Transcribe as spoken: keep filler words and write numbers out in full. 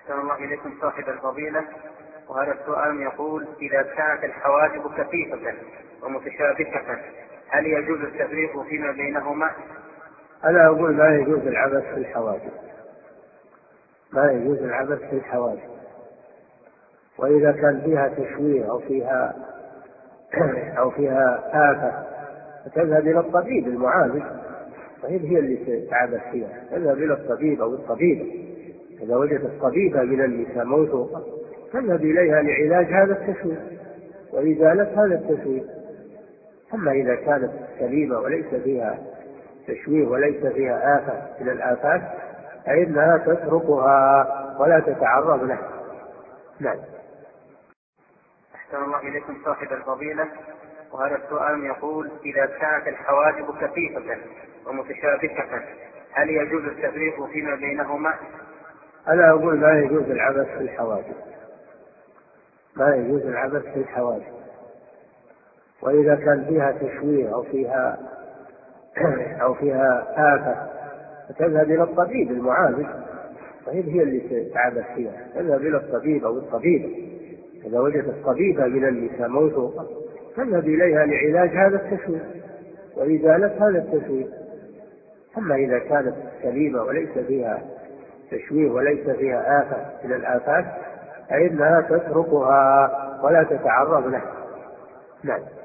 أحسن الله إليكم صاحب الفضيلة، وهذا السؤال يقول: إذا كانت الحواجب كثيفة ومتشابكة هل يجوز التفريق فيما بينهما؟ أنا أقول ما يجوز العبث في الحواجب، ما يجوز العبث في الحواجب. وإذا كان فيها تشويه أو فيها أو فيها آفة فتذهب إلى الطبيب المعالج، فهي هي اللي تتعبث فيها، تذهب إلى الطبيب أو الطبيبة. إذا وجدت طبيبة من النساء موثوقة تذهب إليها لعلاج هذا التشويه وإزالة هذا التشويه. أما إذا كانت سليمة وليس فيها تشويه وليس فيها آفة من الآفات فإنها تتركها ولا تتعرض له. نعم. أحسن الله إليكم صاحب الفضيلة، وهذا السؤال يقول: إذا كانت الحواجب كثيفة ومتشابكة هل يجوز التفريق فيما بينهما؟ أنا أقول ما يجوز العبث في الحواجب، ما يجوز العبث في الحواجب. وإذا كان فيها تشويه أو فيها أو فيها آفة فتذهب إلى الطبيب المعالج، فهي هي اللي تتعبث فيها، تذهب إلى الطبيب أو الطبيبة. إذا وجدت طبيبة من النساء موثوقة تذهب إليها لعلاج هذا التشويه وإزالة هذا التشويه. أما إذا كانت سليمة وليس فيها تشويه وليس فيها آفة من الآفات فإنها تتركها ولا تتعرض له. نعم.